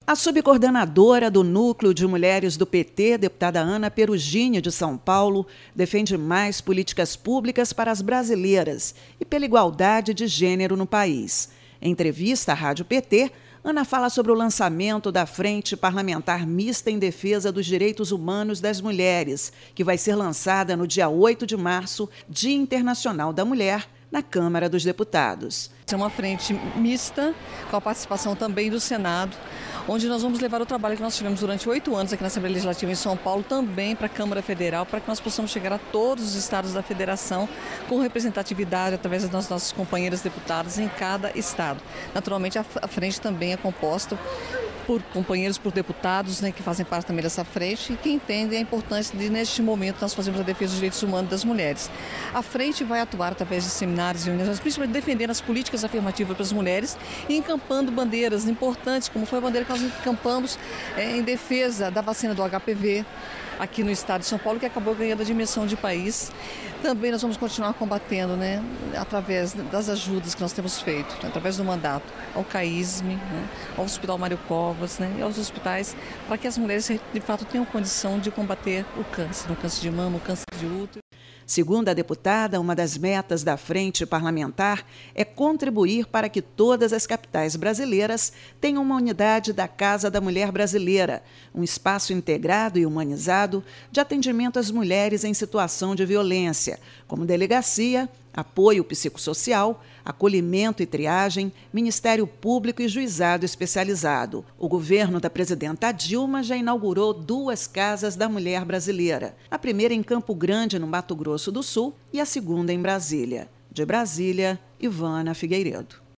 A subcoordenadora do Núcleo de Mulheres do PT, deputada Ana Perugini, de São Paulo, defende mais políticas públicas para as brasileiras e pela igualdade de gênero no país. Em entrevista à Rádio PT, Ana fala sobre o lançamento da Frente Parlamentar Mista em Defesa dos Direitos Humanos das Mulheres, que vai ser lançada no dia 8 de março, Dia Internacional da Mulher, na Câmara dos Deputados. É uma frente mista, com a participação também do Senado, onde nós vamos levar o trabalho que nós tivemos durante 8 anos aqui na Assembleia Legislativa em São Paulo, também para a Câmara Federal, para que nós possamos chegar a todos os estados da federação com representatividade através das nossas companheiras deputadas em cada estado. Naturalmente, a frente também é composta por companheiros, por deputados, que fazem parte também dessa frente e que entendem a importância de, neste momento, nós fazemos a defesa dos direitos humanos das mulheres. A frente vai atuar através de seminários e reuniões, principalmente defendendo as políticas afirmativas para as mulheres e encampando bandeiras importantes, como foi a bandeira que nós encampamos em defesa da vacina do HPV, aqui no estado de São Paulo, que acabou ganhando a dimensão de país. Também nós vamos continuar combatendo, através das ajudas que nós temos feito, através do mandato, ao CAISME, ao Hospital Mário Covas, e aos hospitais, para que as mulheres, de fato, tenham condição de combater o câncer de mama, o câncer de útero. Segundo a deputada, uma das metas da Frente Parlamentar é contribuir para que todas as capitais brasileiras tenham uma unidade da Casa da Mulher Brasileira, um espaço integrado e humanizado de atendimento às mulheres em situação de violência, como delegacia, apoio psicossocial, acolhimento e triagem, Ministério Público e juizado especializado. O governo da presidenta Dilma já inaugurou 2 casas da mulher brasileira. A primeira em Campo Grande, no Mato Grosso do Sul, e a segunda em Brasília. De Brasília, Ivana Figueiredo.